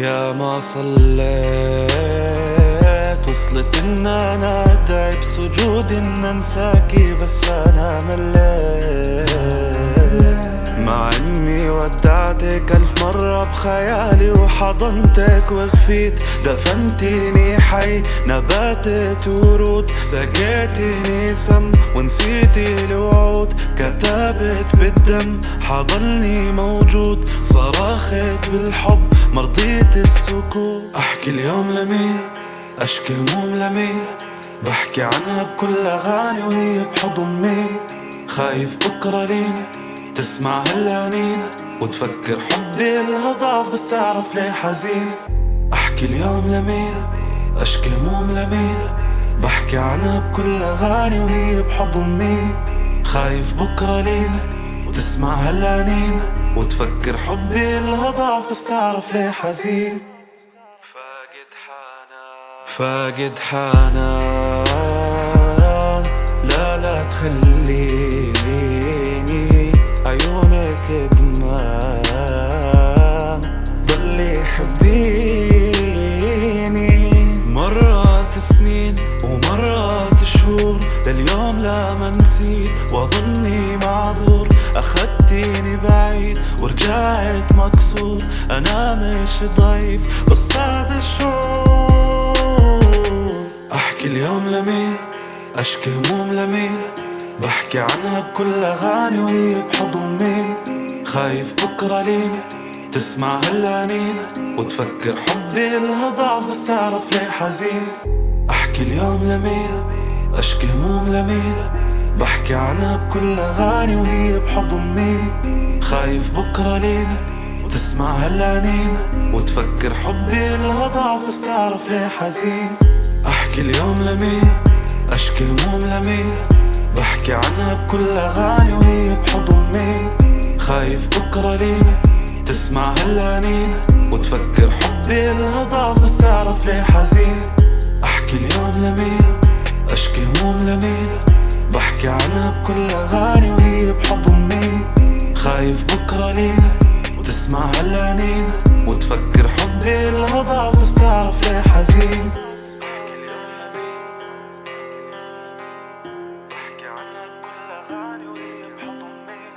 يا ما صليت وصلت ان انا ادعي بسجود ان انساكي، بس انا مليت مع اني ودعتك 1000 مرة بخيالي وحضنتك وخفيت. دفنتيني حي نباتت ورود، سقيتيني سم ونسيتي الوعود. كتبت بالدم حضني موجود، صرخت بالحب مرضيت السكوت. احكي اليوم لمين، اشكي هموم لمين، بحكي عنها بكل اغاني وهي بحضن مين. خايف بكرة لين تسمع هالانين وتفكر حبي لها ضعف، بس تعرف ليه حزين. احكي اليوم لمين، اشكي هموم لمين، بحكي عنها بكل اغاني وهي بحضن مين. خايف بكرة لين تسمع هالانين وتفكر حبي لها ضعف، بس تعرف ليه حزين. فاقد حنان، لا تخليني عيونك ادمان، ضلي حبيني. مرات سنين ومرات شهور، لليوم لا ما نسيت واظني معذور. اخدتيني بعيد ورجعت مكسور، انا مش ضعيف بس صعب الشعور. احكي اليوم لمين، اشكي هموم لمين، بحكي عنها بكل اغاني وهي بحضن مين. خايف بكرة لين تسمع هالانين وتفكر حبي لها ضعف، بس تعرف ليه حزين. احكي اليوم لمين، اشكي هموم لمين، بحكي عنها بكل اغاني وهي بحضن مين. خايف بكرة لين تسمع هالانين وتفكر حبي لها ضعف، بس تعرف ليه حزين. احكي اليوم لمين، اشكي هموم لمين، بحكي عنها بكل اغاني وهي بحضن مين. خايف بكرة لين تسمع هالانين وتفكر حبي لها ضعف، بس تعرف ليه حزين. احكي اليوم لمين، اشكي هموم لمين، بحكي عنها بكل اغاني وهي بحضن مين. خايف بكرة لين تسمع هالانين وتفكر حبي لها ضعف، بس تعرف ليه حزين. بحكي عنها بكل اغاني وهي بحضن مين،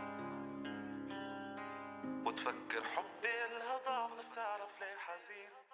وتفكر حبي لها ضعف، بس تعرف ليه حزين.